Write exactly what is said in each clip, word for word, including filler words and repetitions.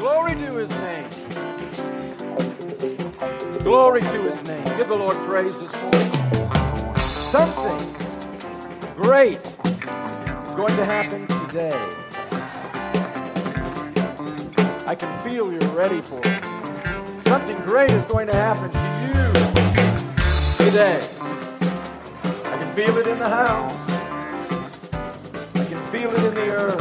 Glory to His name. Glory to His name. Give the Lord praise this morning. Something great is going to happen today. I can feel you're ready for it. Something great is going to happen to you today. I can feel it in the house. I can feel it in the earth.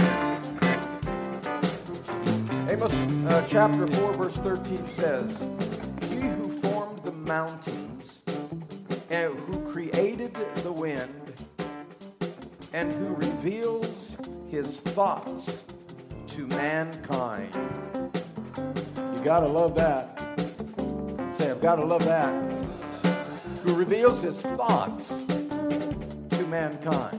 Amos uh, chapter four verse thirteen says, He who formed the mountains and who created the wind and who reveals His thoughts to mankind. You gotta love that. Say, I've gotta love that. Who reveals His thoughts to mankind.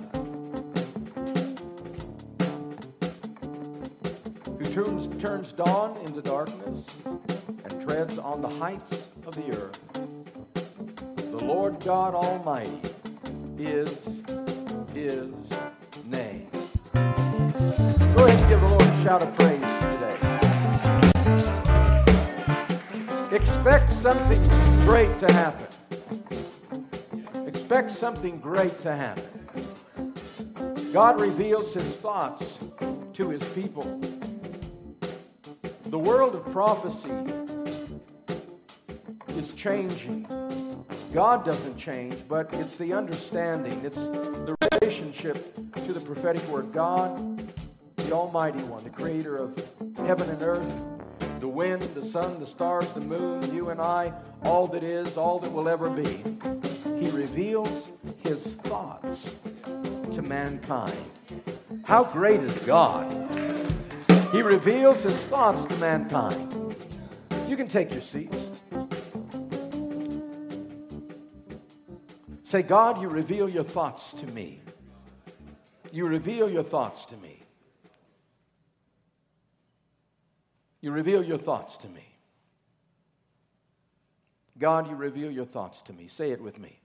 Who turns, turns dawn into darkness and treads on the heights of the earth. The Lord God Almighty is His name. Go ahead and give the Lord a shout of praise today. Expect something great to happen. Expect something great to happen. God reveals His thoughts to His people. The world of prophecy is changing. God doesn't change, but it's the understanding. It's the relationship to the prophetic word. God, the Almighty One, the creator of heaven and earth, the wind, the sun, the stars, the moon, you and I, all that is, all that will ever be. He reveals His thoughts to mankind. How great is God? He reveals His thoughts to mankind. You can take your seats. Say, God, you reveal your thoughts to me. You reveal your thoughts to me. You reveal your thoughts to me. God, you reveal your thoughts to me. Say it with me.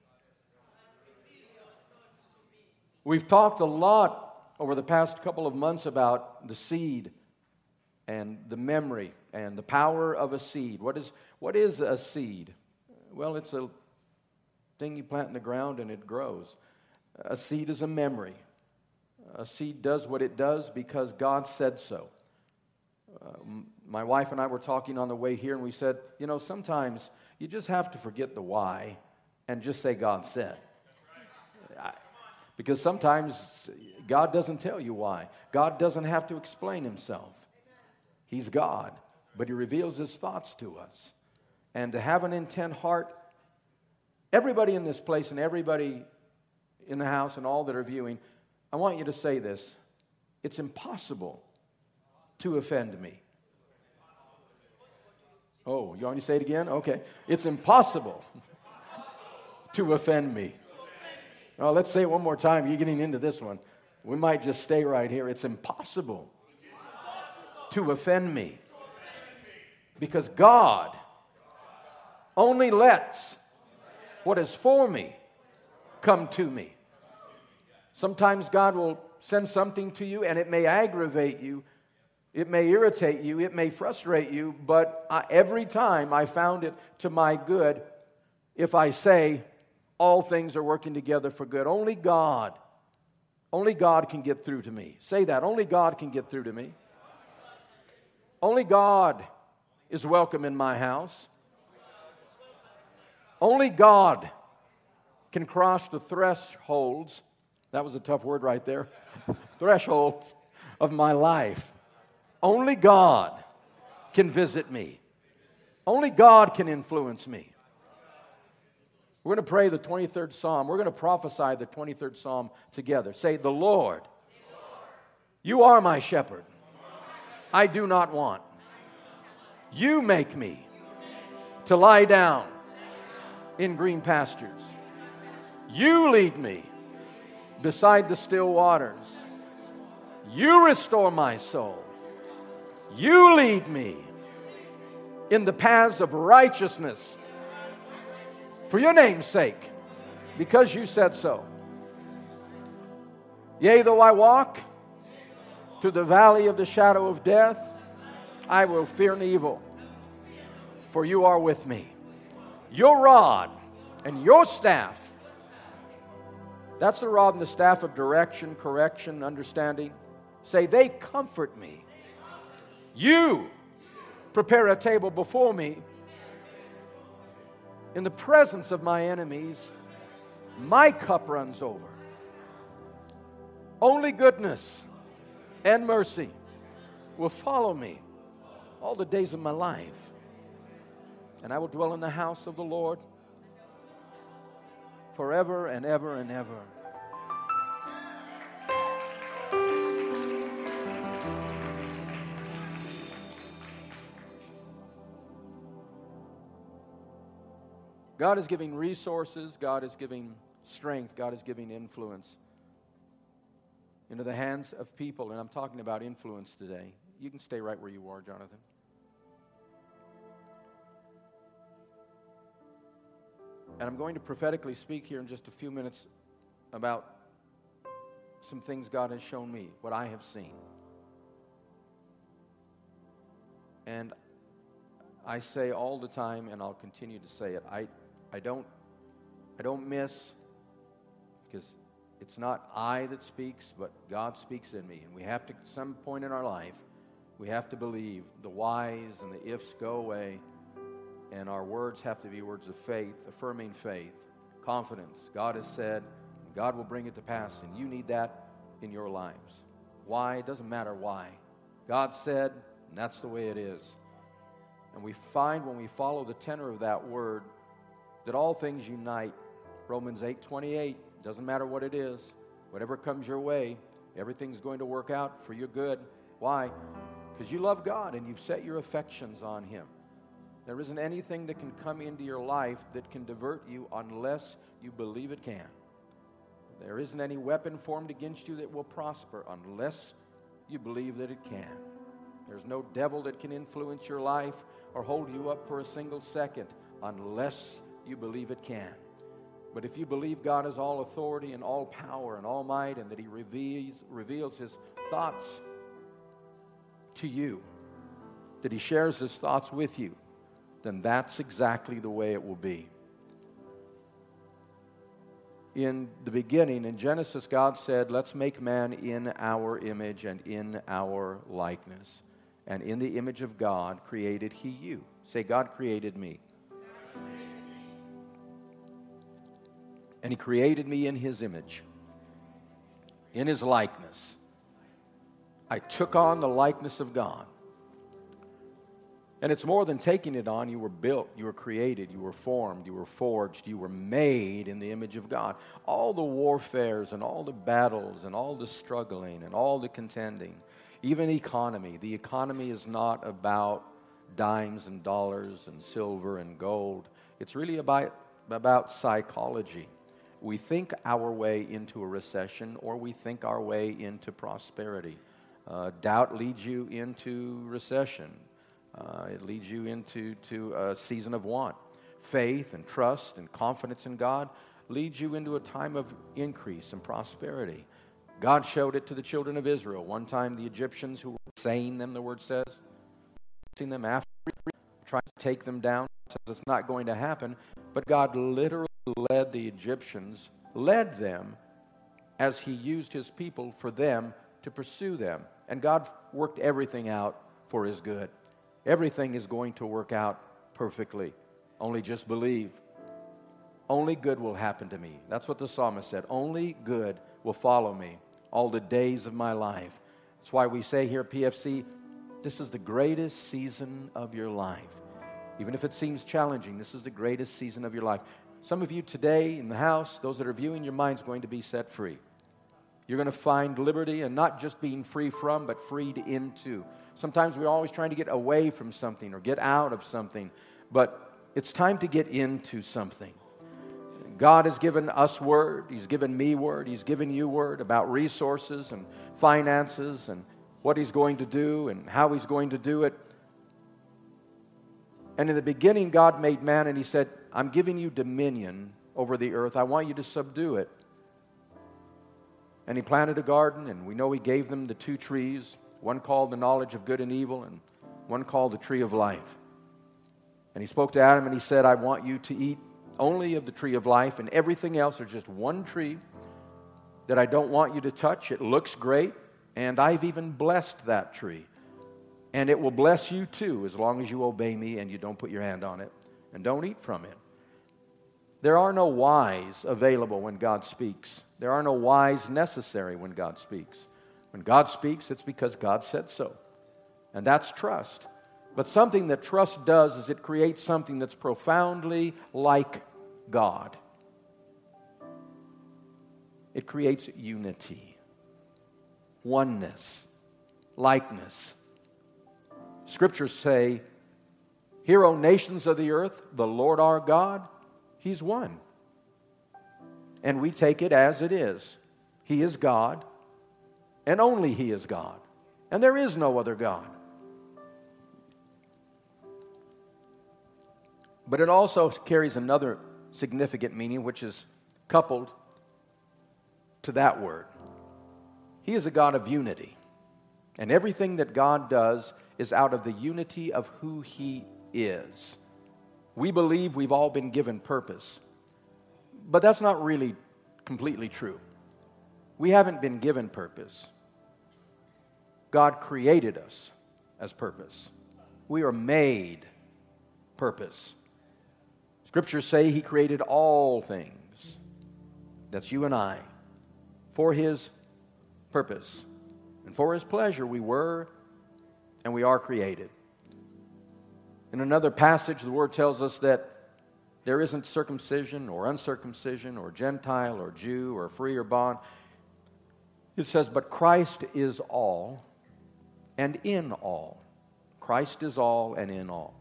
We've talked a lot over the past couple of months about the seed and the memory and the power of a seed. What is, what is a seed? Well, it's a thing you plant in the ground and it grows. A seed is a memory. A seed does what it does because God said so. Uh, my wife and I were talking on the way here, and we said, you know, sometimes you just have to forget the why and just say God said. I, because sometimes God doesn't tell you why. God doesn't have to explain Himself. He's God, but He reveals His thoughts to us. And to have an intent heart, everybody in this place and everybody in the house and all that are viewing, I want you to say this. It's impossible to offend me. Oh, you want me to say it again? Okay. It's impossible to offend me. Oh, let's say it one more time. You're getting into this one. We might just stay right here. It's impossible to offend me. Because God only lets what is for me come to me. Sometimes God will send something to you and it may aggravate you. It may irritate you. It may frustrate you. But I, every time I found it to my good if I say all things are working together for good. Only God, only God can get through to me. Say that. Only God can get through to me. Only God is welcome in my house. Only God can cross the thresholds. That was a tough word right there. Thresholds of my life. Only God can visit me. Only God can influence me. We're going to pray the twenty-third Psalm. We're going to prophesy the twenty-third Psalm together. Say, the Lord, you are my shepherd. I do not want. You make me to lie down in green pastures. You lead me beside the still waters. You restore my soul. You lead me in the paths of righteousness for your name's sake, because you said so. Yea, though I walk through the valley of the shadow of death, I will fear no evil, for you are with me. Your rod and your staff. That's the rod and the staff of direction, correction, understanding. Say, they comfort me. You prepare a table before me in the presence of my enemies. My cup runs over. Only goodness and mercy will follow me all the days of my life. And I will dwell in the house of the Lord forever and ever and ever. God is giving resources. God is giving strength. God is giving influence into the hands of people. And I'm talking about influence today. You can stay right where you are, Jonathan. And I'm going to prophetically speak here in just a few minutes about some things God has shown me, what I have seen. And I say all the time, and I'll continue to say it, I, I don't, I don't miss, because it's not I that speaks, but God speaks in me. And we have to, at some point in our life, we have to believe the whys and the ifs go away. And our words have to be words of faith, affirming faith, confidence. God has said, God will bring it to pass, and you need that in your lives. Why? It doesn't matter why. God said, and that's the way it is. And we find when we follow the tenor of that word that all things unite. Romans eight twenty-eight, doesn't matter what it is, whatever comes your way, everything's going to work out for your good. Why? Because you love God and you've set your affections on Him. There isn't anything that can come into your life that can divert you unless you believe it can. There isn't any weapon formed against you that will prosper unless you believe that it can. There's no devil that can influence your life or hold you up for a single second unless you believe it can. But if you believe God has all authority and all power and all might, and that He reveals, reveals His thoughts to you, that He shares His thoughts with you, then that's exactly the way it will be. In the beginning, in Genesis, God said, let's make man in our image and in our likeness. And in the image of God created He you. Say, God created me. God created me. And He created me in His image, in His likeness. I took on the likeness of God. And it's more than taking it on. You were built, you were created, you were formed, you were forged, you were made in the image of God. All the warfares and all the battles and all the struggling and all the contending, even economy. The economy is not about dimes and dollars and silver and gold. It's really about, about psychology. We think our way into a recession, or we think our way into prosperity. Uh, doubt leads you into recession. Uh, it leads you into to a season of want. Faith and trust and confidence in God leads you into a time of increase and prosperity. God showed it to the children of Israel. One time the Egyptians who were saying them, the word says, seeing them after, trying to take them down, says it's not going to happen. But God literally led the Egyptians, led them as He used His people for them to pursue them. And God worked everything out for His good. Everything is going to work out perfectly. Only just believe. Only good will happen to me. That's what the psalmist said. Only good will follow me all the days of my life. That's why we say here at P F C, this is the greatest season of your life. Even if it seems challenging, this is the greatest season of your life. Some of you today in the house, those that are viewing, your mind's going to be set free. You're going to find liberty, and not just being free from, but freed into. Sometimes we're always trying to get away from something or get out of something, but it's time to get into something. God has given us word. He's given me word. He's given you word about resources and finances and what He's going to do and how He's going to do it. And in the beginning, God made man, and He said, I'm giving you dominion over the earth. I want you to subdue it. And He planted a garden, and we know He gave them the two trees, one called the knowledge of good and evil, and one called the tree of life. And he spoke to Adam and he said, I want you to eat only of the tree of life, and everything else, there's just one tree that I don't want you to touch. It looks great, and I've even blessed that tree. And it will bless you too, as long as you obey me and you don't put your hand on it and don't eat from it. There are no whys available when God speaks. There are no whys necessary when God speaks. When God speaks, it's because God said so. And that's trust. But something that trust does is it creates something that's profoundly like God. It creates unity, oneness, likeness. Scriptures say, hear, O nations of the earth, the Lord our God, He's one. And we take it as it is. He is God, and only He is God. And there is no other God. But it also carries another significant meaning, which is coupled to that word. He is a God of unity. And everything that God does is out of the unity of who He is. We believe we've all been given purpose. But that's not really completely true. We haven't been given purpose. God created us as purpose. We are made purpose. Scriptures say He created all things, that's you and I, for His purpose. And for His pleasure we were and we are created. In another passage, the Word tells us that there isn't circumcision or uncircumcision or Gentile or Jew or free or bond. It says, but Christ is all and in all. Christ is all and in all.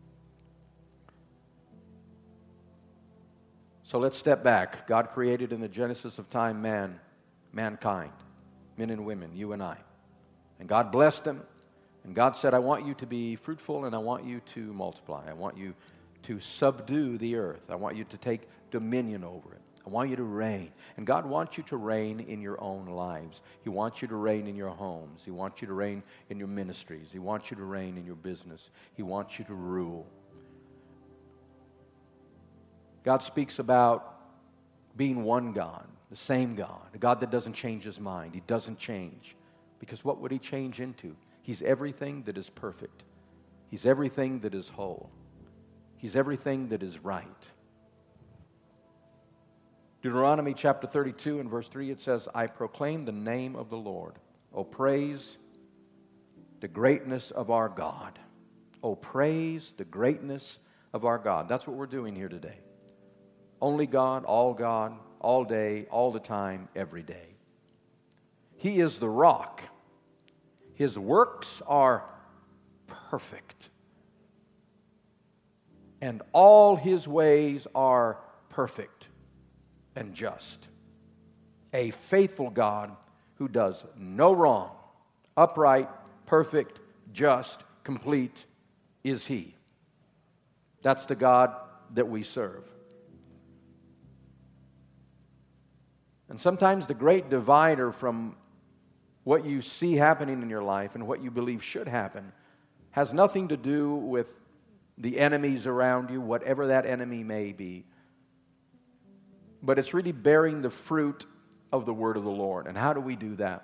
So let's step back. God created in the genesis of time man, mankind, men and women, you and I. And God blessed them. And God said, I want you to be fruitful and I want you to multiply. I want you to subdue the earth. I want you to take dominion over it. I want you to reign. And God wants you to reign in your own lives. He wants you to reign in your homes. He wants you to reign in your ministries. He wants you to reign in your business. He wants you to rule. God speaks about being one God, the same God, a God that doesn't change His mind. He doesn't change. Because what would He change into? He's everything that is perfect. He's everything that is whole. He's everything that is right. Deuteronomy chapter thirty-two and verse three, it says, I proclaim the name of the Lord. O praise the greatness of our God. O praise the greatness of our God. That's what we're doing here today. Only God, all God, all day, all the time, every day. He is the rock. His works are perfect. And all His ways are perfect and just. A faithful God who does no wrong, upright, perfect, just, complete is He. That's the God that we serve. And sometimes the great divider from what you see happening in your life and what you believe should happen has nothing to do with the enemies around you, whatever that enemy may be. But it's really bearing the fruit of the word of the Lord. And how do we do that?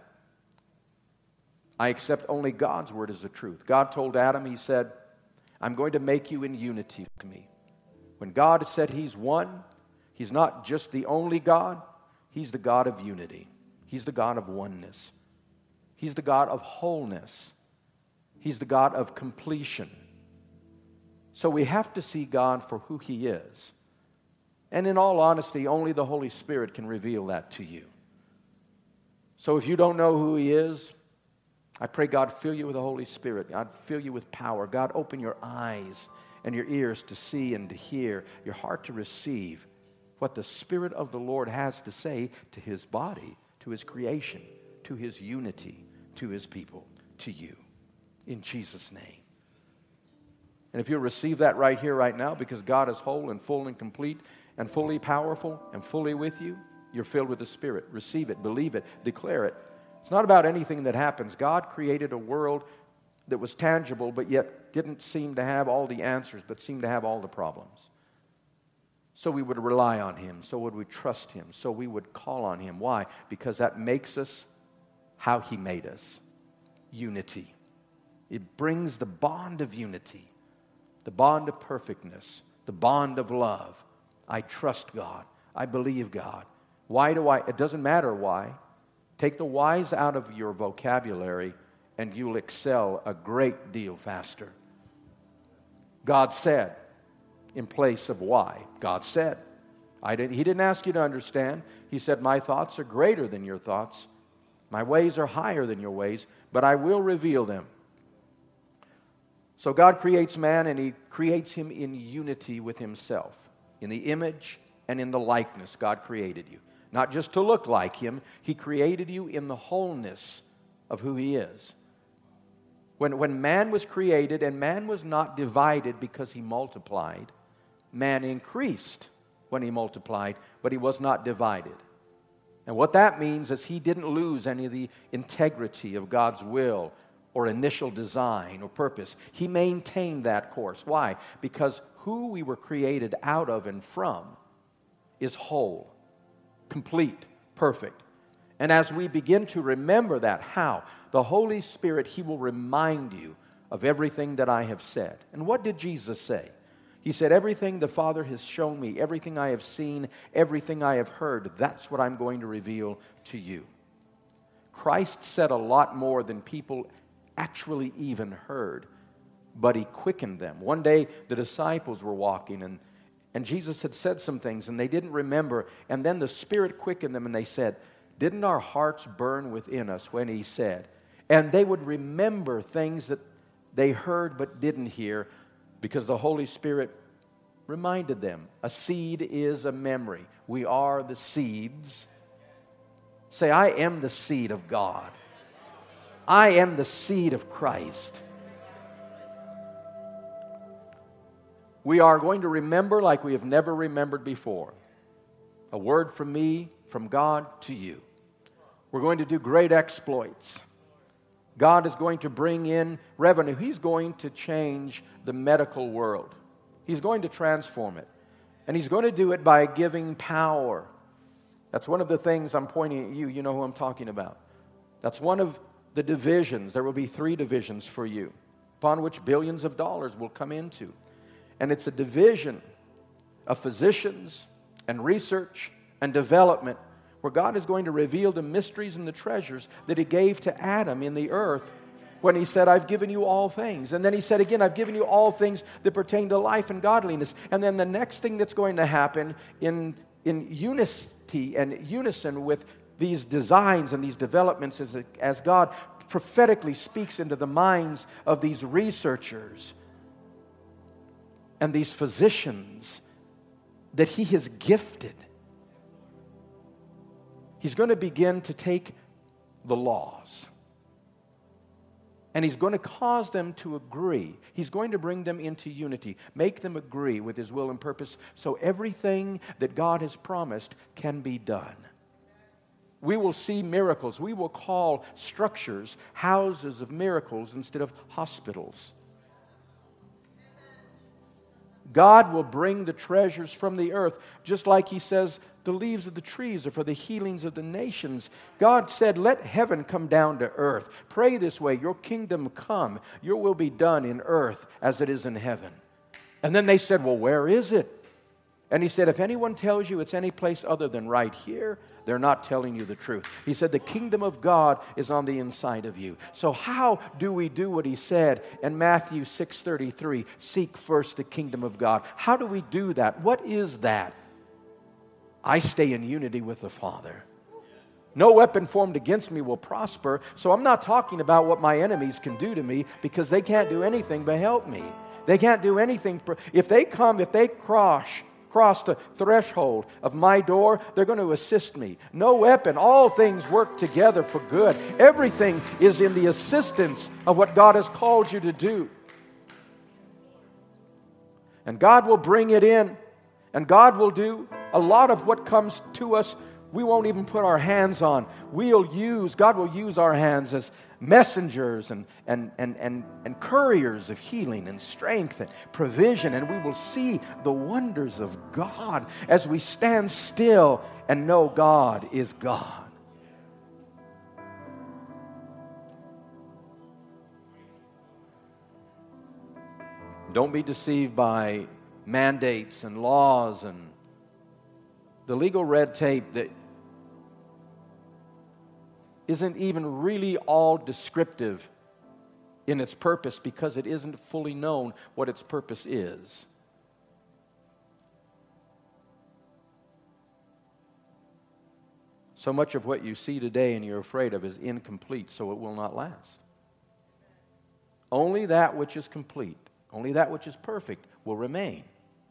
I accept only God's word as the truth. God told Adam, He said, I'm going to make you in unity with me. When God said He's one, He's not just the only God. He's the God of unity. He's the God of oneness. He's the God of wholeness. He's the God of completion. So we have to see God for who He is. And in all honesty, only the Holy Spirit can reveal that to you. So if you don't know who He is, I pray God fill you with the Holy Spirit. God fill you with power. God open your eyes and your ears to see and to hear, your heart to receive what the Spirit of the Lord has to say to His body, to His creation, to His unity, to His people, to you. In Jesus' name. And if you'll receive that right here, right now, because God is whole and full and complete and fully powerful and fully with you, you're filled with the Spirit. Receive it, believe it, declare it. It's not about anything that happens. God created a world that was tangible, but yet didn't seem to have all the answers, but seemed to have all the problems. So we would rely on Him. So would we trust Him. So we would call on Him. Why? Because that makes us how He made us. Unity. It brings the bond of unity, the bond of perfectness, the bond of love. I trust God. I believe God. Why do I? It doesn't matter why. Take the whys out of your vocabulary and you'll excel a great deal faster. God said, in place of why. God said. I didn't, he didn't ask you to understand. He said, my thoughts are greater than your thoughts. My ways are higher than your ways, but I will reveal them. So God creates man, and He creates him in unity with Himself. In the image and in the likeness, God created you. Not just to look like Him, He created you in the wholeness of who He is. When, when man was created, and man was not divided because he multiplied, man increased when he multiplied, but he was not divided. And what that means is he didn't lose any of the integrity of God's will or initial design or purpose. He maintained that course. Why? Because who we were created out of and from is whole, complete, perfect. And as we begin to remember that, how? The Holy Spirit, He will remind you of everything that I have said. And what did Jesus say? He said, everything the Father has shown me, everything I have seen, everything I have heard, that's what I'm going to reveal to you. Christ said a lot more than people actually even heard, but He quickened them. One day, the disciples were walking, and, and Jesus had said some things, and they didn't remember, and then the Spirit quickened them, and they said, didn't our hearts burn within us when He said? And they would remember things that they heard but didn't hear, because the Holy Spirit reminded them. A seed is a memory. We are the seeds. Say, I am the seed of God. I am the seed of Christ. We are going to remember like we have never remembered before. A word from me, from God to you. We're going to do great exploits. God is going to bring in revenue. He's going to change the medical world. He's going to transform it. And He's going to do it by giving power. That's one of the things I'm pointing at you. You know who I'm talking about. That's one of the divisions. There will be three divisions for you, upon which billions of dollars will come into. And it's a division of physicians and research and development, where God is going to reveal the mysteries and the treasures that He gave to Adam in the earth when He said, I've given you all things. And then He said again, I've given you all things that pertain to life and godliness. And then the next thing that's going to happen in, in unity and unison with these designs and these developments is as God prophetically speaks into the minds of these researchers and these physicians that He has gifted. He's going to begin to take the laws, and He's going to cause them to agree. He's going to bring them into unity, make them agree with His will and purpose, so everything that God has promised can be done. We will see miracles. We will call structures houses of miracles instead of hospitals. God will bring the treasures from the earth, just like He says, the leaves of the trees are for the healings of the nations. God said, let heaven come down to earth. Pray this way, your kingdom come, your will be done in earth as it is in heaven. And then they said, well, where is it? And He said, if anyone tells you it's any place other than right here, they're not telling you the truth. He said, the kingdom of God is on the inside of you. So how do we do what He said in Matthew six thirty-three? Seek first the kingdom of God. How do we do that? What is that? I stay in unity with the Father. No weapon formed against me will prosper. So I'm not talking about what my enemies can do to me, because they can't do anything but help me. They can't do anything. If they come, if they cross, cross the threshold of my door, they're going to assist me. No weapon. All things work together for good. Everything is in the assistance of what God has called you to do. And God will bring it in. And God will do a lot of what comes to us we won't even put our hands on. We'll use, God will use our hands as messengers and, and, and, and, and couriers of healing and strength and provision, and we will see the wonders of God as we stand still and know God is God. Don't be deceived by mandates and laws and the legal red tape that isn't even really all descriptive in its purpose because it isn't fully known what its purpose is. So much of what you see today and you're afraid of is incomplete, so it will not last. Only that which is complete, only that which is perfect will remain.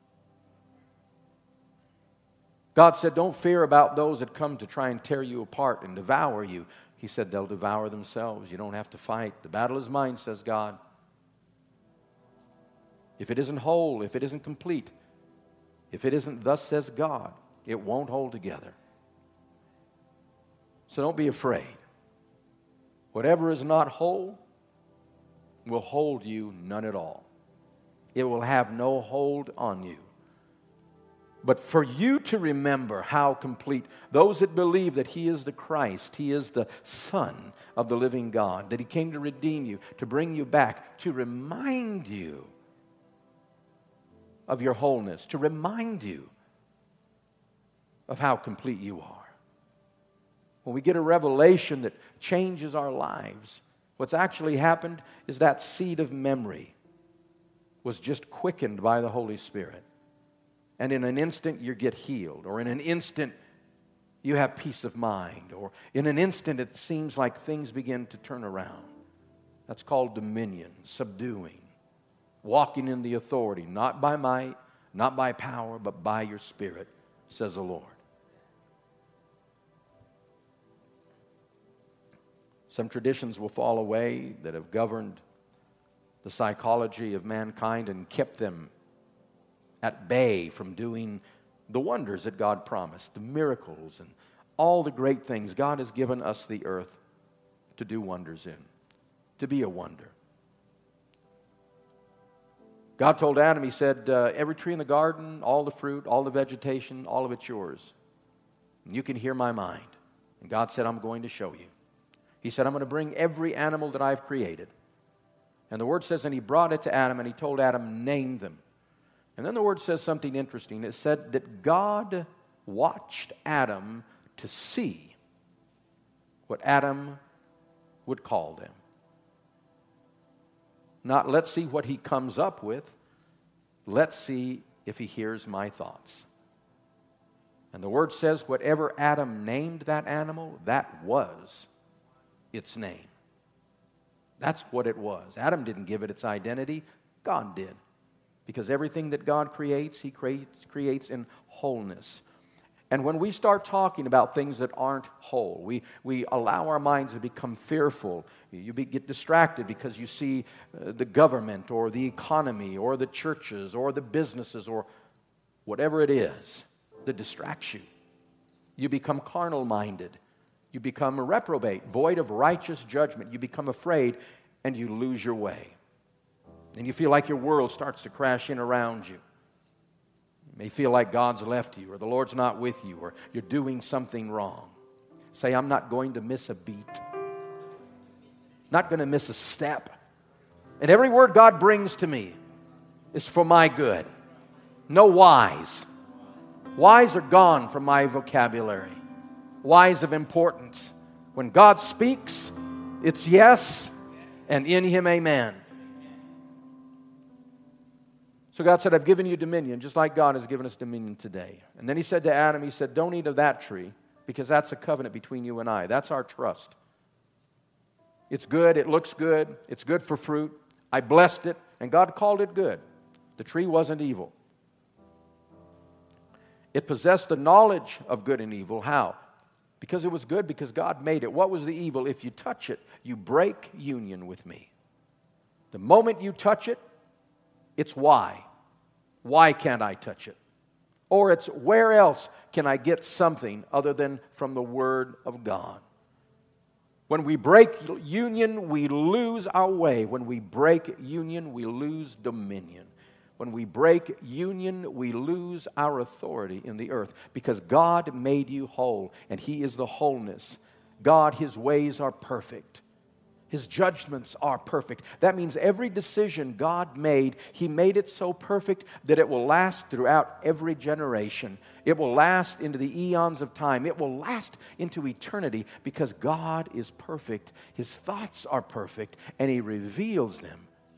God said, don't fear about those that come to try and tear you apart and devour you. He said, they'll devour themselves. You don't have to fight. The battle is mine, says God. If it isn't whole, if it isn't complete, if it isn't thus says God, it won't hold together. So don't be afraid. Whatever is not whole will hold you none at all. It will have no hold on you. But for you to remember how complete, those that believe that He is the Christ, He is the Son of the living God, that He came to redeem you, to bring you back, to remind you of your wholeness, to remind you of how complete you are. When we get a revelation that changes our lives, what's actually happened is that seed of memory was just quickened by the Holy Spirit. And in an instant, you get healed. Or in an instant, you have peace of mind. Or in an instant, it seems like things begin to turn around. That's called dominion, subduing. Walking in the authority, not by might, not by power, but by your Spirit, says the Lord. Some traditions will fall away that have governed the psychology of mankind and kept them at bay from doing the wonders that God promised, the miracles and all the great things. God has given us the earth to do wonders in, to be a wonder. God told Adam, He said, uh, every tree in the garden, all the fruit, all the vegetation, all of it's yours. And you can hear my mind. And God said, I'm going to show you. He said, I'm going to bring every animal that I've created. And the Word says, and He brought it to Adam, and He told Adam, name them. And then the Word says something interesting. It said that God watched Adam to see what Adam would call them. Not let's see what he comes up with. Let's see if he hears my thoughts. And the Word says whatever Adam named that animal, that was its name. That's what it was. Adam didn't give it its identity. God did. Because everything that God creates, He creates, creates in wholeness. And when we start talking about things that aren't whole, we, we allow our minds to become fearful. You be, get distracted because you see uh, the government or the economy or the churches or the businesses or whatever it is that distracts you. You become carnal-minded. You become a reprobate, void of righteous judgment. You become afraid and you lose your way. And you feel like your world starts to crash in around you. You may feel like God's left you, or the Lord's not with you, or you're doing something wrong. Say, I'm not going to miss a beat. Not going to miss a step. And every word God brings to me is for my good. No whys. Whys are gone from my vocabulary. Whys of importance. When God speaks, it's yes, and in Him, amen. So God said, I've given you dominion, just like God has given us dominion today. And then He said to Adam, He said, don't eat of that tree, because that's a covenant between you and I. That's our trust. It's good, it looks good, it's good for fruit. I blessed it, and God called it good. The tree wasn't evil. It possessed the knowledge of good and evil. How? Because it was good, because God made it. What was the evil? If you touch it, you break union with me. The moment you touch it, it's why. Why can't I touch it? Or it's where else can I get something other than from the Word of God? When we break union, we lose our way. When we break union, we lose dominion. When we break union, we lose our authority in the earth because God made you whole, and He is the wholeness. God, His ways are perfect. His judgments are perfect. That means every decision God made, He made it so perfect that it will last throughout every generation. It will last into the eons of time. It will last into eternity because God is perfect. His thoughts are perfect, and He reveals them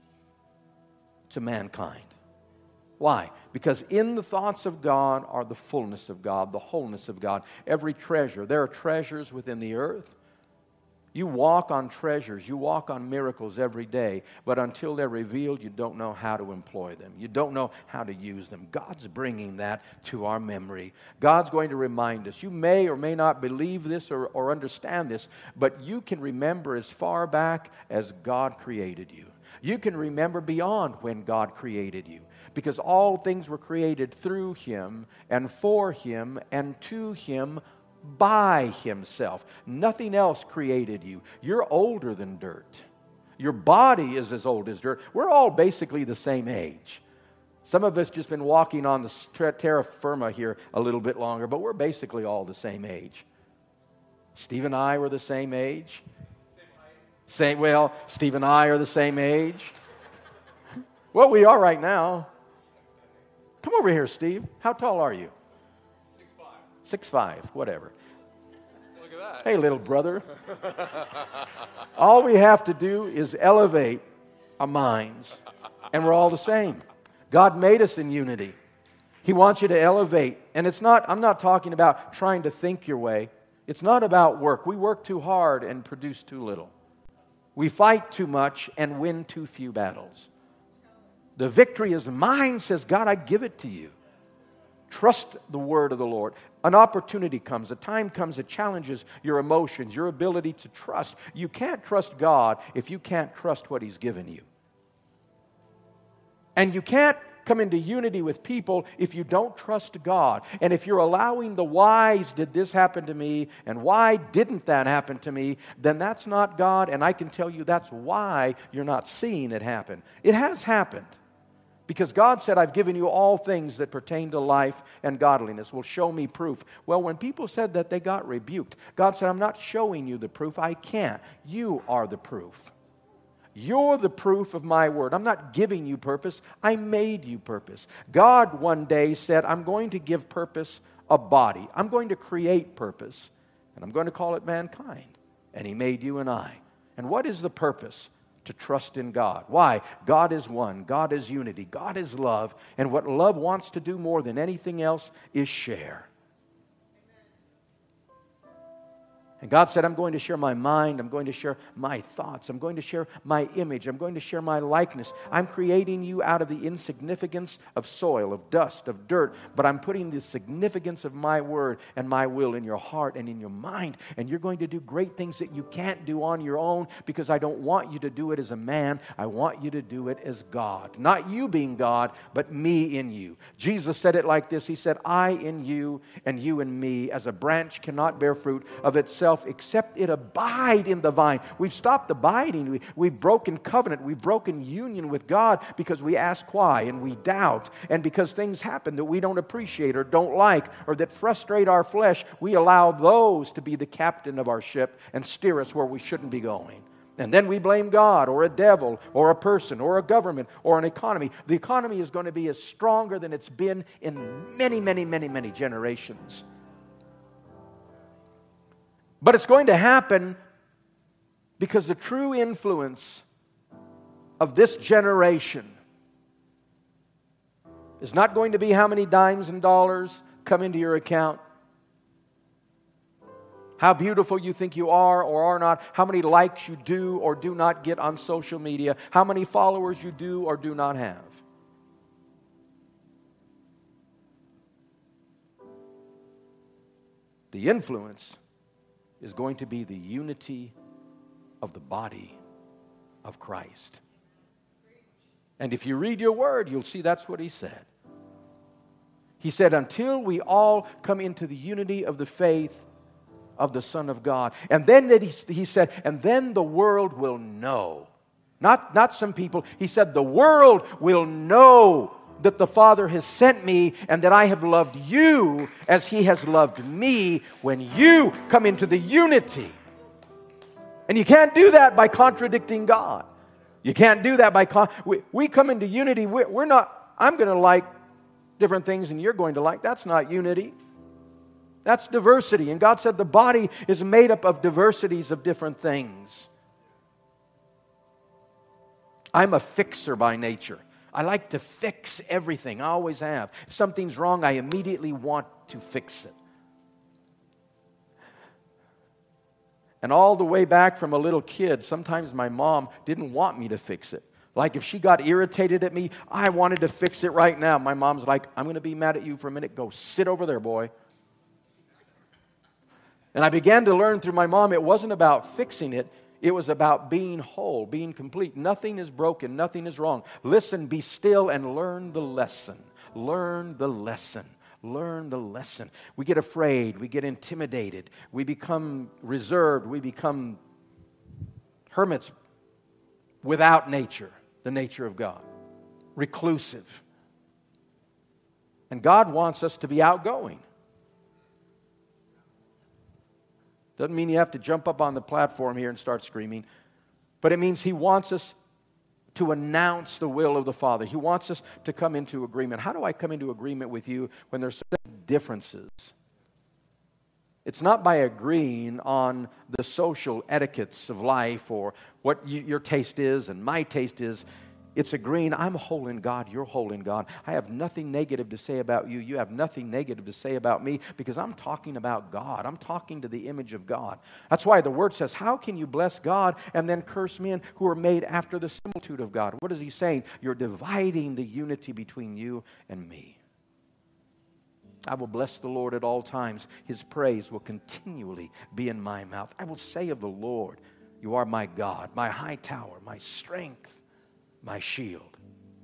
to mankind. Why? Because in the thoughts of God are the fullness of God, the wholeness of God, every treasure. There are treasures within the earth. You walk on treasures, you walk on miracles every day, but until they're revealed, you don't know how to employ them. You don't know how to use them. God's bringing that to our memory. God's going to remind us. You may or may not believe this or, or understand this, but you can remember as far back as God created you. You can remember beyond when God created you, because all things were created through Him and for Him and to Him by Himself. Nothing else created you. You're older than dirt. Your body is as old as dirt. We're all basically the same age. Some of us just been walking on the terra firma here a little bit longer, but we're basically all the same age. Steve and I were the same age. Same, well, Steve and I are the same age. Well, we are right now. Come over here, Steve. How tall are you? Six five. Six five, whatever. Look at that. Hey, little brother. All we have to do is elevate our minds, and we're all the same. God made us in unity. He wants you to elevate. And it's not, I'm not talking about trying to think your way. It's not about work. We work too hard and produce too little. We fight too much and win too few battles. The victory is mine, says God, I give it to you. Trust the word of the Lord. An opportunity comes, a time comes that challenges your emotions, your ability to trust. You can't trust God if you can't trust what He's given you. And you can't come into unity with people if you don't trust God. And if you're allowing the whys, did this happen to me, and why didn't that happen to me, then that's not God, and I can tell you that's why you're not seeing it happen. It has happened. Because God said, I've given you all things that pertain to life and godliness. Well, show me proof. Well, when people said that, they got rebuked. God said, I'm not showing you the proof. I can't. You are the proof. You're the proof of my word. I'm not giving you purpose. I made you purpose. God one day said, I'm going to give purpose a body. I'm going to create purpose. And I'm going to call it mankind. And He made you and I. And what is the purpose? To trust in God. Why? God is one. God is unity. God is love. And what love wants to do more than anything else is share. And God said, I'm going to share my mind. I'm going to share my thoughts. I'm going to share my image. I'm going to share my likeness. I'm creating you out of the insignificance of soil, of dust, of dirt. But I'm putting the significance of my word and my will in your heart and in your mind. And you're going to do great things that you can't do on your own, because I don't want you to do it as a man. I want you to do it as God. Not you being God, but me in you. Jesus said it like this. He said, I in you and you in me, as a branch cannot bear fruit of itself except it abide in the vine. We've stopped abiding. We, we've broken covenant. We've broken union with God because we ask why and we doubt. And because things happen that we don't appreciate or don't like or that frustrate our flesh, we allow those to be the captain of our ship and steer us where we shouldn't be going. And then we blame God or a devil or a person or a government or an economy. The economy is going to be as stronger than it's been in many, many, many, many generations. But it's going to happen because the true influence of this generation is not going to be how many dimes and dollars come into your account, how beautiful you think you are or are not, how many likes you do or do not get on social media, how many followers you do or do not have. The influence is going to be the unity of the body of Christ. And if you read your word, you'll see that's what He said. He said, until we all come into the unity of the faith of the Son of God. And then that he, he said, and then the world will know. Not, not some people. He said, the world will know that the Father has sent me and that I have loved you as He has loved me, when you come into the unity. And you can't do that by contradicting God. You can't do that by... Con- we, we come into unity. We're, we're not... I'm going to like different things and you're going to like. That's not unity. That's diversity. And God said the body is made up of diversities of different things. I'm a fixer by nature. I like to fix everything. I always have. If something's wrong, I immediately want to fix it. And all the way back from a little kid, sometimes my mom didn't want me to fix it. Like if she got irritated at me, I wanted to fix it right now. My mom's like, I'm going to be mad at you for a minute. Go sit over there, boy. And I began to learn through my mom, it wasn't about fixing it. It was about being whole, being complete. Nothing is broken. Nothing is wrong. Listen, be still, and learn the lesson. Learn the lesson. Learn the lesson. We get afraid. We get intimidated. We become reserved. We become hermits without nature, the nature of God. Reclusive. And God wants us to be outgoing. Doesn't mean you have to jump up on the platform here and start screaming. But it means He wants us to announce the will of the Father. He wants us to come into agreement. How do I come into agreement with you when there's such differences? It's not by agreeing on the social etiquettes of life or what you, your taste is and my taste is. It's agreeing, I'm whole in God, you're whole in God. I have nothing negative to say about you. You have nothing negative to say about me, because I'm talking about God. I'm talking to the image of God. That's why the Word says, how can you bless God and then curse men who are made after the similitude of God? What is He saying? You're dividing the unity between you and me. I will bless the Lord at all times. His praise will continually be in my mouth. I will say of the Lord, you are my God, my high tower, my strength, my shield.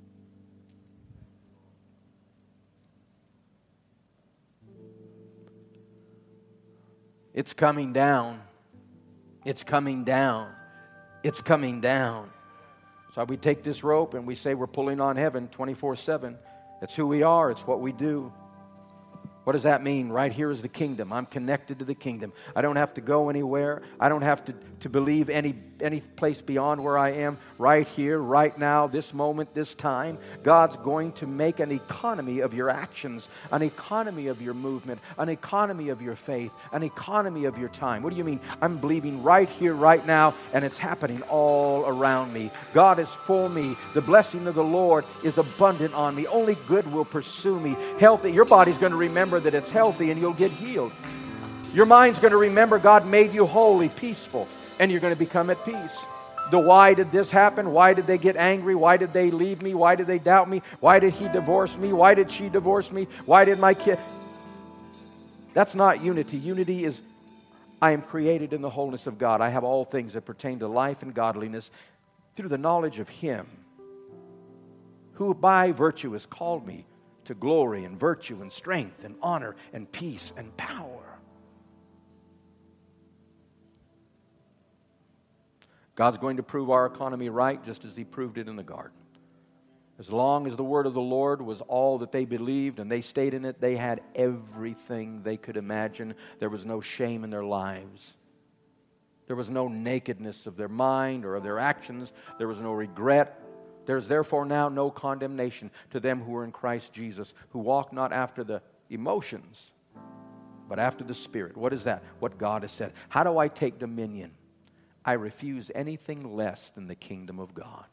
It's coming down. It's coming down. It's coming down. So we take this rope and we say we're pulling on heaven twenty-four seven. It's who we are. It's what we do. What does that mean? Right here is the kingdom. I'm connected to the kingdom. I don't have to go anywhere. I don't have to, to believe any, any place beyond where I am. Right here, right now, this moment, this time, God's going to make an economy of your actions, an economy of your movement, an economy of your faith, an economy of your time. What do you mean? I'm believing right here, right now, and it's happening all around me. God is for me. The blessing of the Lord is abundant on me. Only good will pursue me. Healthy. Your body's going to remember that it's healthy and you'll get healed. Your mind's going to remember God made you holy, peaceful, and you're going to become at peace. The why did this happen? Why did they get angry? Why did they leave me? Why did they doubt me? Why did he divorce me? Why did she divorce me? Why did my kid... That's not unity. Unity is, I am created in the wholeness of God. I have all things that pertain to life and godliness through the knowledge of Him who by virtue has called me to glory and virtue and strength and honor and peace and power. God's going to prove our economy right just as He proved it in the garden. As long as the word of the Lord was all that they believed and they stayed in it, they had everything they could imagine. There was no shame in their lives. There was no nakedness of their mind or of their actions. There was no regret. There is therefore now no condemnation to them who are in Christ Jesus, who walk not after the emotions, but after the Spirit. What is that? What God has said. How do I take dominion? I refuse anything less than the kingdom of God.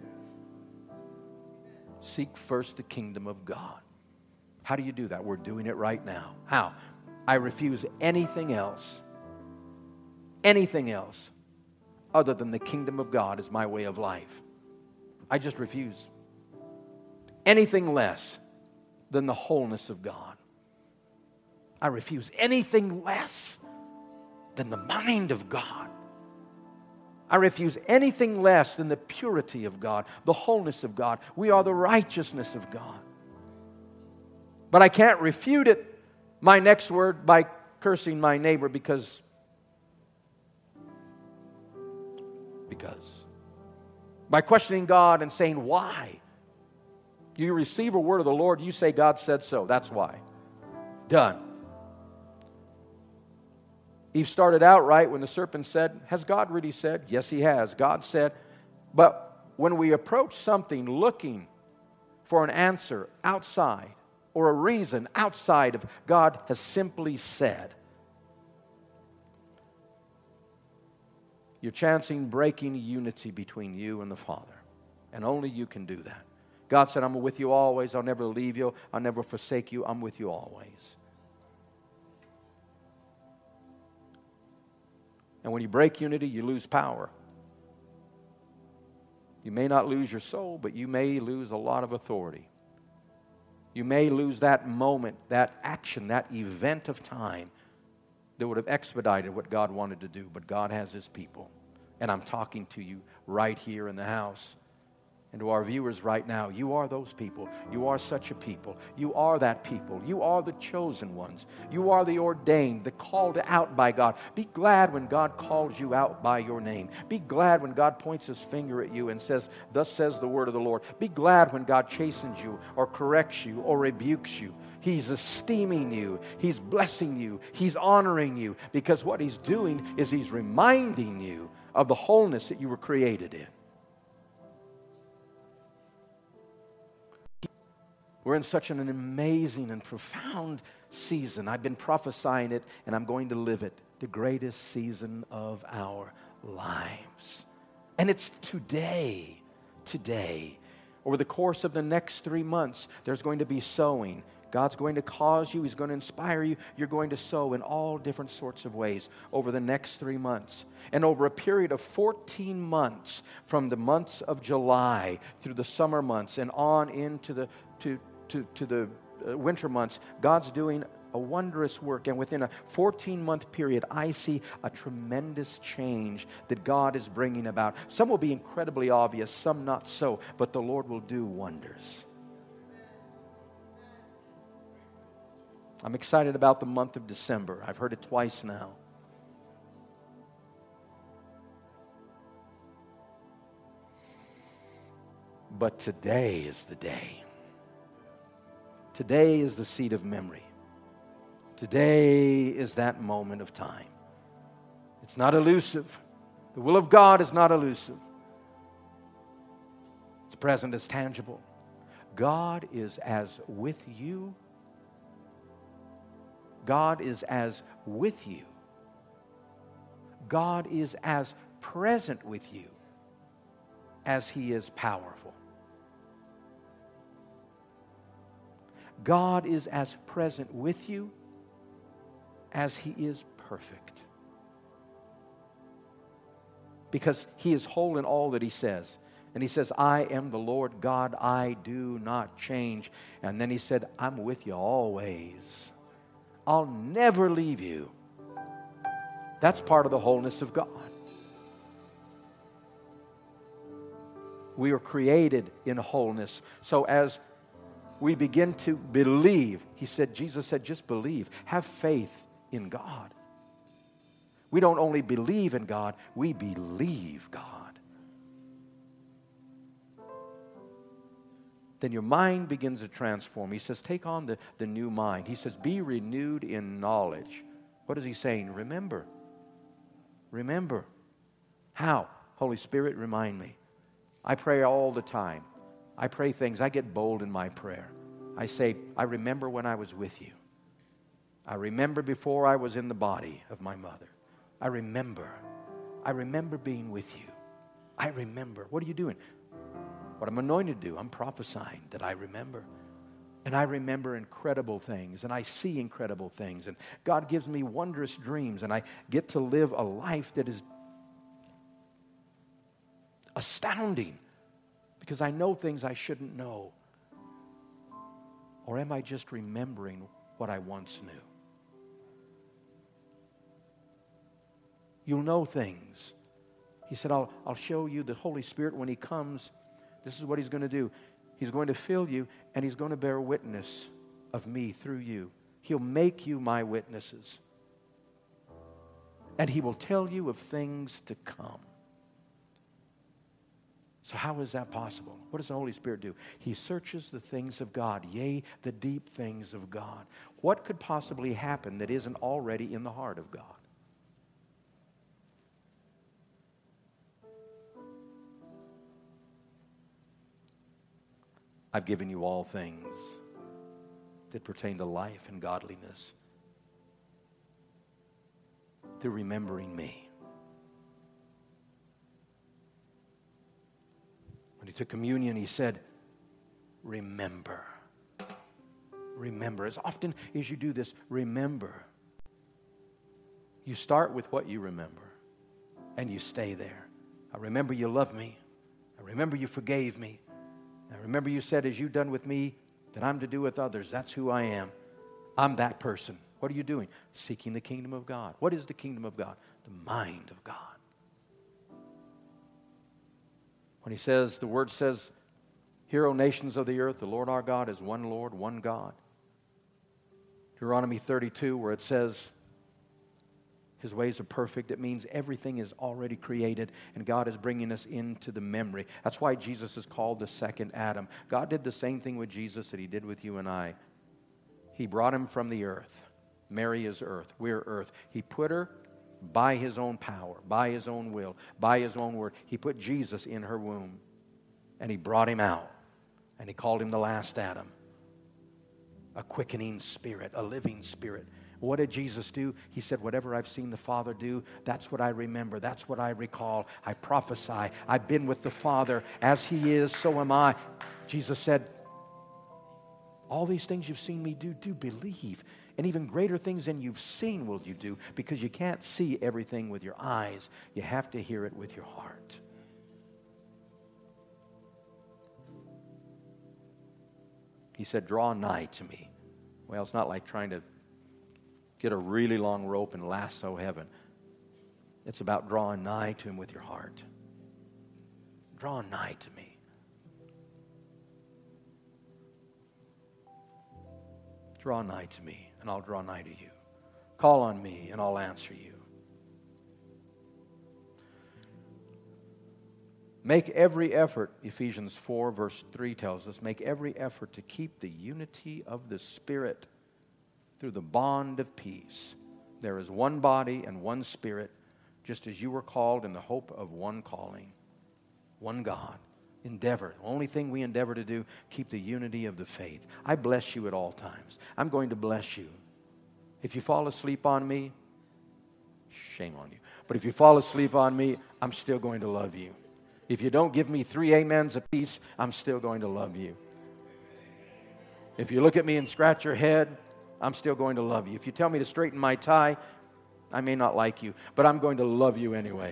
Seek first the kingdom of God. How do you do that? We're doing it right now. How? I refuse anything else, anything else other than the kingdom of God as my way of life. I just refuse anything less than the wholeness of God. I refuse anything less than the mind of God. I refuse anything less than the purity of God, the wholeness of God. We are the righteousness of God. But I can't refute it, my next word, by cursing my neighbor because, because. By questioning God and saying, why? You receive a word of the Lord, you say God said so. That's why. Done. Eve started out right when the serpent said, has God really said? Yes, he has. God said. But when we approach something looking for an answer outside or a reason outside of God has simply said, you're chancing breaking unity between you and the Father. And only you can do that. God said, I'm with you always. I'll never leave you. I'll never forsake you. I'm with you always. And when you break unity, you lose power. You may not lose your soul, but you may lose a lot of authority. You may lose that moment, that action, that event of time that would have expedited what God wanted to do. But God has His people. And I'm talking to you right here in the house. And to our viewers right now, you are those people. You are such a people. You are that people. You are the chosen ones. You are the ordained, the called out by God. Be glad when God calls you out by your name. Be glad when God points His finger at you and says, thus says the word of the Lord. Be glad when God chastens you or corrects you or rebukes you. He's esteeming you. He's blessing you. He's honoring you. Because what He's doing is He's reminding you of the wholeness that you were created in. We're in such an amazing and profound season. I've been prophesying it, and I'm going to live it. The greatest season of our lives. And it's today. Today. Over the course of the next three months, there's going to be sowing. God's going to cause you. He's going to inspire you. You're going to sow in all different sorts of ways over the next three months. And over a period of fourteen months, from the months of July through the summer months and on into the to to, to the uh, winter months, God's doing a wondrous work. And within a fourteen-month period, I see a tremendous change that God is bringing about. Some will be incredibly obvious, some not so, but the Lord will do wonders. I'm excited about the month of December. I've heard it twice now. But today is the day. Today is the seed of memory. Today is that moment of time. It's not elusive. The will of God is not elusive. It's present, it's tangible. God is as with you. God is as with you. God is as present with you as He is powerful. God is as present with you as He is perfect. Because He is whole in all that He says. And He says, I am the Lord God, I do not change. And then He said, I'm with you always. I'll never leave you. That's part of the wholeness of God. We are created in wholeness. So as we begin to believe, He said, Jesus said, just believe. Have faith in God. We don't only believe in God, we believe God. Then your mind begins to transform. He says, take on the, the new mind. He says, be renewed in knowledge. What is He saying? Remember. Remember. How? Holy Spirit, remind me. I pray all the time. I pray things. I get bold in my prayer. I say, I remember when I was with you. I remember before I was in the body of my mother. I remember. I remember being with you. I remember. What are you doing? What I'm anointed to do, I'm prophesying that I remember. And I remember incredible things, and I see incredible things, and God gives me wondrous dreams, and I get to live a life that is astounding because I know things I shouldn't know. Or am I just remembering what I once knew? You'll know things. He said, I'll, I'll show you the Holy Spirit when He comes. This is what He's going to do. He's going to fill you, and He's going to bear witness of me through you. He'll make you my witnesses. And He will tell you of things to come. So how is that possible? What does the Holy Spirit do? He searches the things of God, yea, the deep things of God. What could possibly happen that isn't already in the heart of God? I've given you all things that pertain to life and godliness through remembering me. When He took communion, He said, remember. Remember. As often as you do this, remember. You start with what you remember, and you stay there. I remember you loved me. I remember you forgave me. I remember you said, as you've done with me, that I'm to do with others. That's who I am. I'm that person. What are you doing? Seeking the kingdom of God. What is the kingdom of God? The mind of God. When He says, the Word says, hear, O nations of the earth, the Lord our God is one Lord, one God. Deuteronomy thirty-two, where it says, His ways are perfect. It means everything is already created, and God is bringing us into the memory. That's why Jesus is called the second Adam. God did the same thing with Jesus that He did with you and I. He brought Him from the earth. Mary is earth. We're earth. He put her by His own power, by His own will, by His own word. He put Jesus in her womb, and He brought Him out, and He called Him the last Adam. A quickening spirit, a living spirit. What did Jesus do? He said, whatever I've seen the Father do, that's what I remember. That's what I recall. I prophesy. I've been with the Father. As He is, so am I. Jesus said, all these things you've seen me do, do believe. And even greater things than you've seen will you do, because you can't see everything with your eyes. You have to hear it with your heart. He said, draw nigh to me. Well, it's not like trying to get a really long rope and lasso heaven. It's about drawing nigh to Him with your heart. Draw nigh to me. Draw nigh to me, and I'll draw nigh to you. Call on me, and I'll answer you. Make every effort, Ephesians four verse three tells us, make every effort to keep the unity of the Spirit through the bond of peace. There is one body and one Spirit, just as you were called in the hope of one calling. One God. Endeavor. The only thing we endeavor to do, keep the unity of the faith. I bless you at all times. I'm going to bless you. If you fall asleep on me, shame on you. But if you fall asleep on me, I'm still going to love you. If you don't give me three amens apiece, I'm still going to love you. If you look at me and scratch your head, I'm still going to love you. If you tell me to straighten my tie, I may not like you, but I'm going to love you anyway.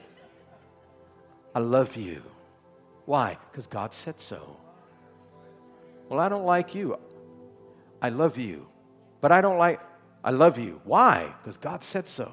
I love you. Why? Because God said so. Well, I don't like you. I love you. But I don't like, I love you. Why? Because God said so.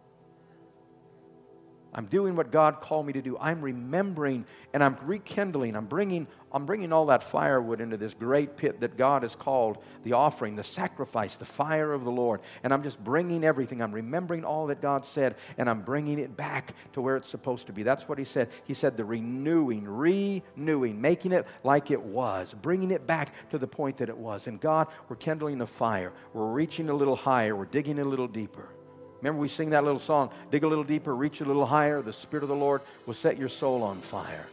I'm doing what God called me to do. I'm remembering and I'm rekindling. I'm bringing, I'm bringing all that firewood into this great pit that God has called the offering, the sacrifice, the fire of the Lord. And I'm just bringing everything. I'm remembering all that God said, and I'm bringing it back to where it's supposed to be. That's what He said. He said the renewing, renewing, making it like it was, bringing it back to the point that it was. And God, we're kindling a fire. We're reaching a little higher. We're digging a little deeper. Remember we sing that little song, dig a little deeper, reach a little higher. The Spirit of the Lord will set your soul on fire.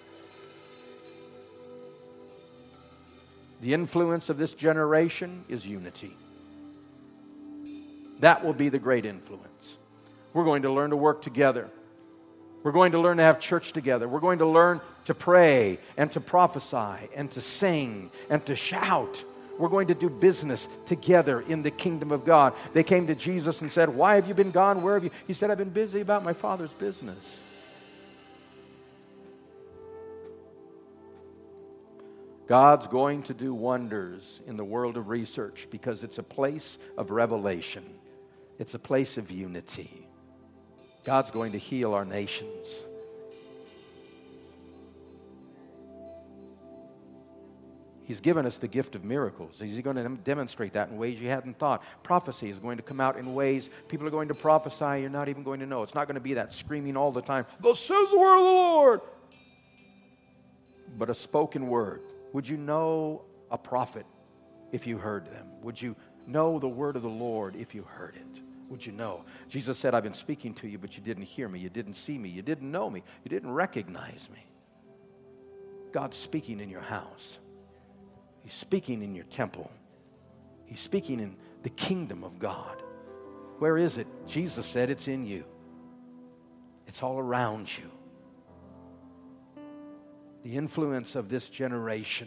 The influence of this generation is unity. That will be the great influence. We're going to learn to work together. We're going to learn to have church together. We're going to learn to pray and to prophesy and to sing and to shout. We're going to do business together in the kingdom of God. They came to Jesus and said, why have you been gone? Where have you? He said, I've been busy about my Father's business. God's going to do wonders in the world of research because it's a place of revelation. It's a place of unity. God's going to heal our nations. He's given us the gift of miracles. He's going to demonstrate that in ways you hadn't thought. Prophecy is going to come out in ways people are going to prophesy you're not even going to know. It's not going to be that screaming all the time, "Thus says the word of the Lord." But a spoken word. Would you know a prophet if you heard them? Would you know the word of the Lord if you heard it? Would you know? Jesus said, "I've been speaking to you, but you didn't hear me. You didn't see me. You didn't know me. You didn't recognize me." God's speaking in your house. He's speaking in your temple. He's speaking in the kingdom of God. Where is it? Jesus said it's in you. It's all around you. The influence of this generation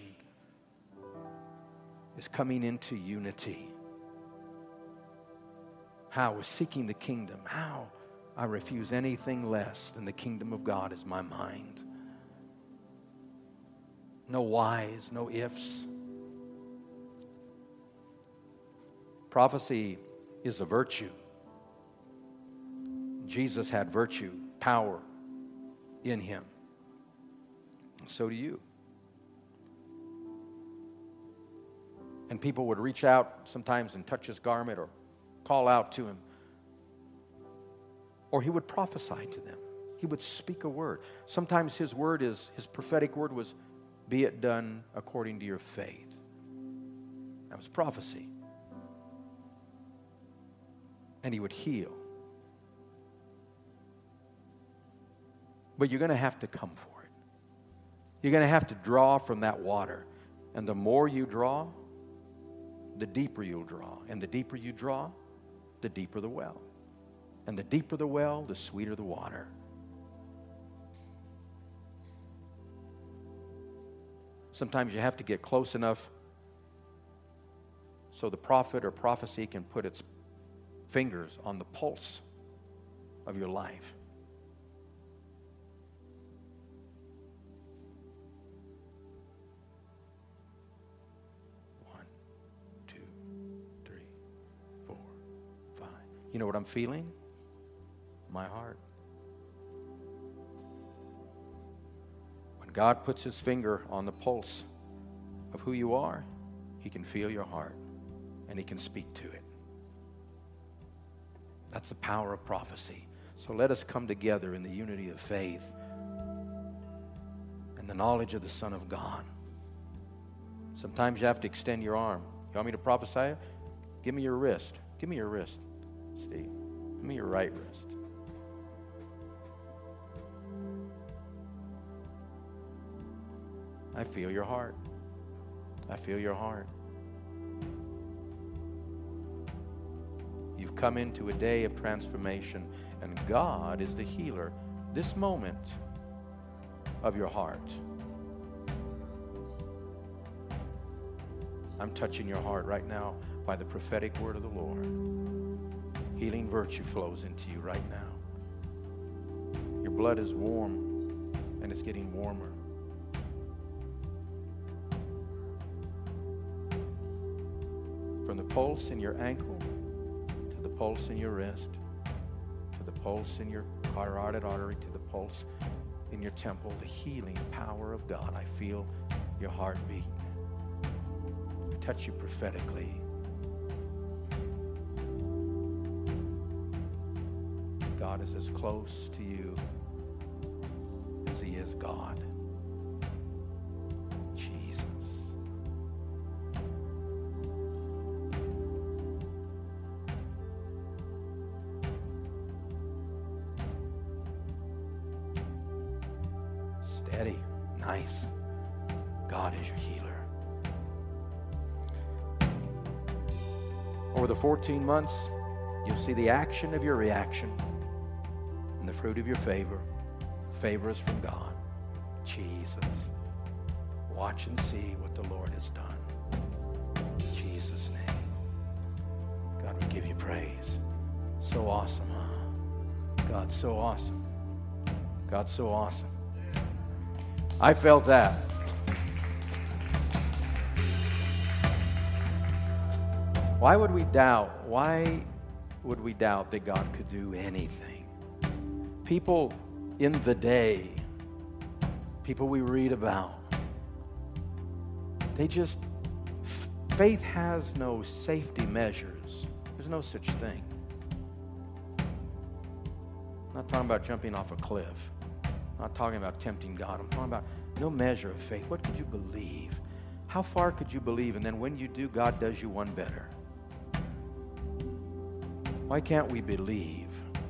is coming into unity. How? We're seeking the kingdom. How? I refuse anything less than the kingdom of God as my mind. No whys, no ifs. Prophecy is a virtue. Jesus had virtue, power in him. So do you. And people would reach out sometimes and touch his garment or call out to him. Or he would prophesy to them. He would speak a word. Sometimes his word is, his prophetic word was, "Be it done according to your faith." That was prophecy. And he would heal. But you're going to have to come for it. You're going to have to draw from that water. And the more you draw, the deeper you'll draw. And the deeper you draw, the deeper the well. And the deeper the well, the sweeter the water. Sometimes you have to get close enough so the prophet or prophecy can put its fingers on the pulse of your life. One, two, three, four, five. You know what I'm feeling? My heart. When God puts his finger on the pulse of who you are, he can feel your heart and he can speak to it. That's the power of prophecy. So let us come together in the unity of faith and the knowledge of the Son of God. Sometimes you have to extend your arm. You want me to prophesy? Give me your wrist. Give me your wrist, Steve. Give me your right wrist. I feel your heart. I feel your heart. You've come into a day of transformation, and God is the healer this moment of your heart. I'm touching your heart right now by the prophetic word of the Lord. Healing virtue flows into you right now. Your blood is warm, and it's getting warmer. From the pulse in your ankle to the pulse in your wrist, to the pulse in your carotid artery, to the pulse in your temple, the healing power of God. I feel your heartbeat. I touch you prophetically. God is as close to you as he is God. Jesus. Steady. Nice. God is your healer. Over the fourteen months, you'll see the action of your reaction and the fruit of your favor. Favor is from God. Jesus. Watch and see what the Lord has done. In Jesus' name. God, we give you praise. So awesome, huh? God, so awesome. God, so awesome. I felt that. Why would we doubt? Why would we doubt that God could do anything? People in the day, people we read about, they just, faith has no safety measures. There's no such thing. I'm not talking about jumping off a cliff. I'm not talking about tempting God. I'm talking about no measure of faith. What could you believe? How far could you believe? And then when you do, God does you one better. Why can't we believe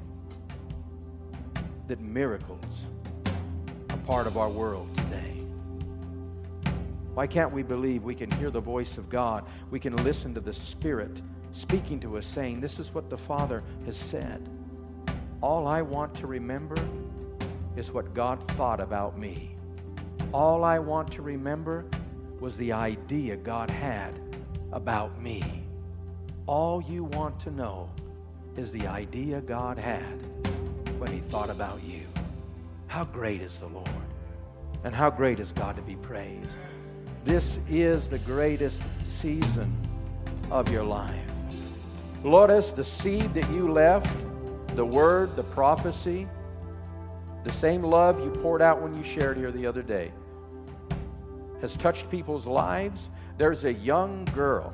that miracles are part of our world today? Why can't we believe we can hear the voice of God? We can listen to the Spirit speaking to us, saying, this is what the Father has said. All I want to remember is what God thought about me. All I want to remember was the idea God had about me. All you want to know is the idea God had when He thought about you. How great is the Lord, and how great is God to be praised. This is the greatest season of your life. Lotus, the seed that you left, the word, the prophecy, the same love you poured out when you shared here the other day, has touched people's lives. There's a young girl.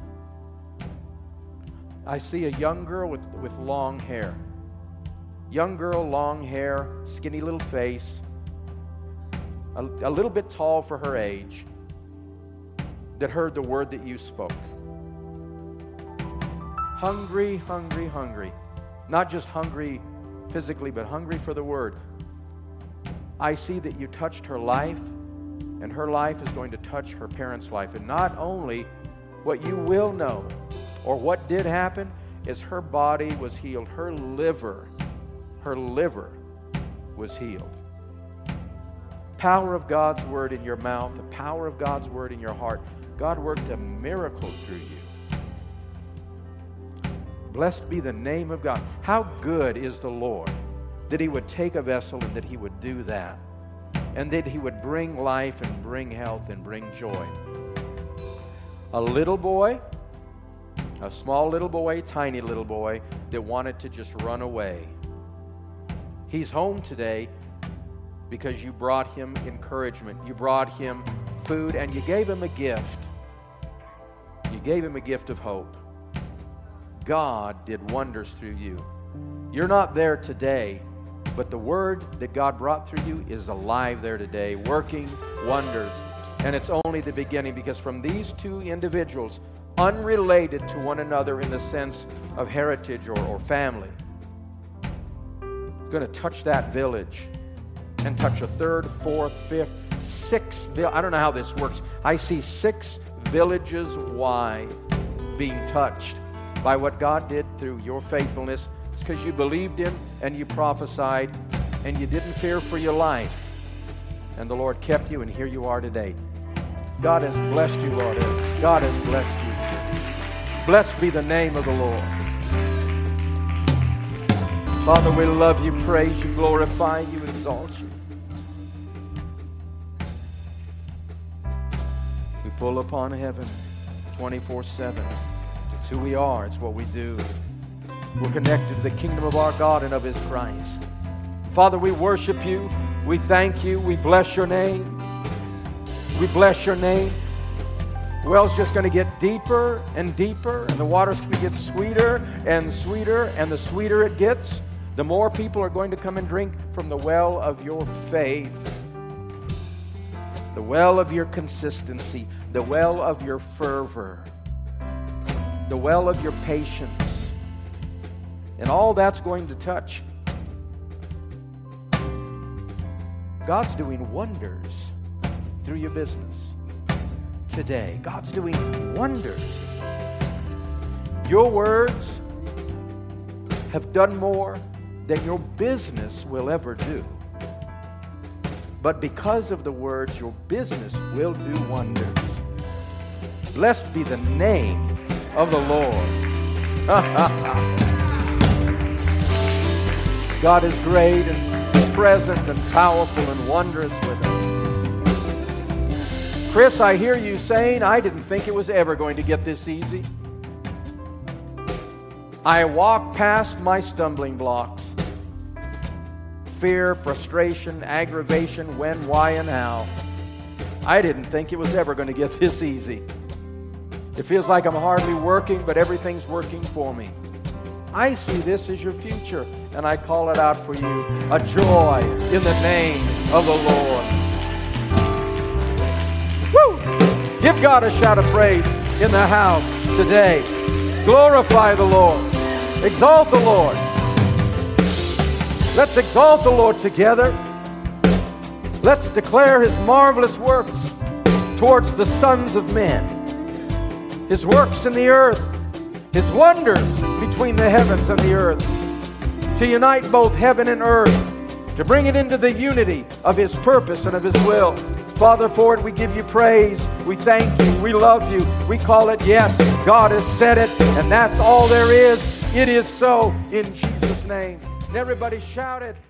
I see a young girl with, with long hair. Young girl, long hair, skinny little face, a, a little bit tall for her age, that heard the word that you spoke. Hungry, hungry, hungry. Not just hungry physically, but hungry for the word. I see that you touched her life, and her life is going to touch her parents' life. And not only what you will know, or what did happen, is her body was healed. Her liver, her liver was healed. Power of God's word in your mouth, the power of God's word in your heart. God worked a miracle through you. Blessed be the name of God. How good is the Lord that He would take a vessel and that He would do that, and that He would bring life and bring health and bring joy. A little boy, a small little boy, tiny little boy that wanted to just run away. He's home today because you brought him encouragement. You brought him food, and you gave him a gift. You gave him a gift of hope. God did wonders through you. You're not there today, but the word that God brought through you is alive there today, working wonders. And it's only the beginning, because from these two individuals, unrelated to one another in the sense of heritage or, or family, going to touch that village and touch a third, fourth, fifth, sixth. I don't know how this works. I see six villages wide being touched by what God did through your faithfulness. It's because you believed Him and you prophesied and you didn't fear for your life. And the Lord kept you, and here you are today. God has blessed you, Lord. God has blessed you. Blessed be the name of the Lord. Father, we love you, praise you, glorify you, exalt you. We pull upon heaven twenty-four seven. It's who we are. It's what we do. We're connected to the kingdom of our God and of His Christ. Father, we worship you. We thank you. We bless your name. We bless your name. Well's just going to get deeper and deeper, and the water's going to get sweeter and sweeter, and the sweeter it gets, the more people are going to come and drink from the well of your faith, the well of your consistency, the well of your fervor, the well of your patience. And all that's going to touch. God's doing wonders through your business today. God's doing wonders. Your words have done more than your business will ever do. But because of the words, your business will do wonders. Blessed be the name of the Lord. God is great and present and powerful and wondrous with us. Chris, I hear you saying, I didn't think it was ever going to get this easy. I walked past my stumbling blocks. Fear, frustration, aggravation, when, why, and how. I didn't think it was ever going to get this easy. It feels like I'm hardly working, but everything's working for me. I see this as your future, and I call it out for you. A joy in the name of the Lord. Woo! Give God a shout of praise in the house today. Glorify the Lord. Exalt the Lord. Let's exalt the Lord together. Let's declare His marvelous works towards the sons of men. His works in the earth. His wonders between the heavens and the earth. To unite both heaven and earth. To bring it into the unity of His purpose and of His will. Father, for it we give you praise. We thank you. We love you. We call it yes. God has said it, and that's all there is. It is so in Jesus' name. And everybody shout it.